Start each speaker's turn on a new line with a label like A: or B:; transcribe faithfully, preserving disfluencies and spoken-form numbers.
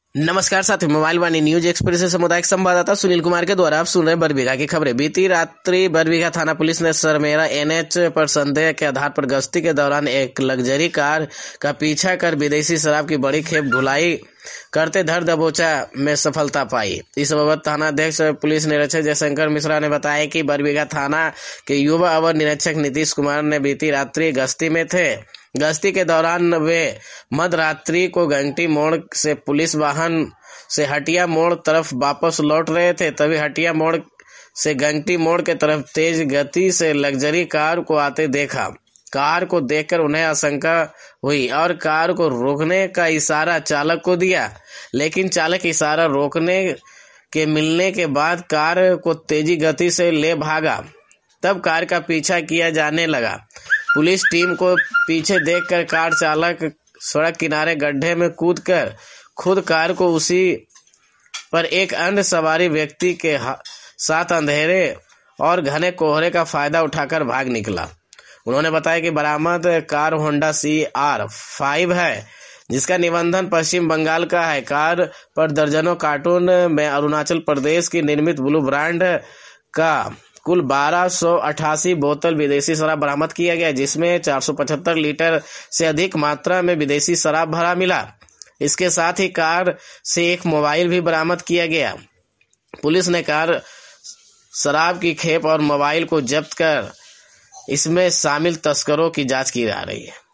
A: नमस्कार साथियों, मोबाइल वाणी news express से सामुदायिक संवाददाता सुनील कुमार के द्वारा आप सुन रहे बरबीघा की खबरें। बीती रात्रि बरबीघा थाना पुलिस ने सरमेरा एनएच पर संदेह के आधार पर गश्ती के दौरान एक लग्जरी कार का पीछा कर विदेशी शराब की बड़ी खेप ढुलाई करते धर दबोचा में सफलता पाई। इस बाबत थानाध्यक्ष पुलिस निरीक्षक जयशंकर मिश्रा ने बताया कि बरबीघा थाना के युवा अवर निरीक्षक नीतीश कुमार ने बीती रात्रि गश्ती में थे। गश्ती के दौरान वे मध्य रात्रि को घंटी मोड़ से पुलिस वाहन से हटिया मोड़ तरफ वापस लौट रहे थे। तभी हटिया मोड़ से घंटी मोड़ के तरफ तेज गति से लग्जरी कार को आते देखा। कार को देखकर उन्हें आशंका हुई और कार को रोकने का इशारा चालक को दिया, लेकिन चालक इशारा रोकने के मिलने के बाद कार को तेजी गति से ले भागा। तब कार का पीछा किया जाने लगा। पुलिस टीम को पीछे देखकर कार चालक सड़क किनारे गड्ढे में कूदकर खुद कार को उसी पर एक अन्य सवारी व्यक्ति के साथ अंधेरे और घने कोहरे का फायदा उठाकर भाग निकला। उन्होंने बताया कि बरामद car Honda C R five है, जिसका निबंधन पश्चिम बंगाल का है। कार पर दर्जनों कार्टून में अरुणाचल प्रदेश की निर्मित ब्लू ब्रांड का कुल बारह सौ अठासी बोतल विदेशी शराब बरामद किया गया, जिसमें चार सौ पचहत्तर लीटर से अधिक मात्रा में विदेशी शराब भरा मिला। इसके साथ ही कार से एक मोबाइल भी बरामद किया गया। पुलिस ने कार, शराब की खेप और मोबाइल को जब्त कर इसमें शामिल तस्करों की जांच की जा रही है।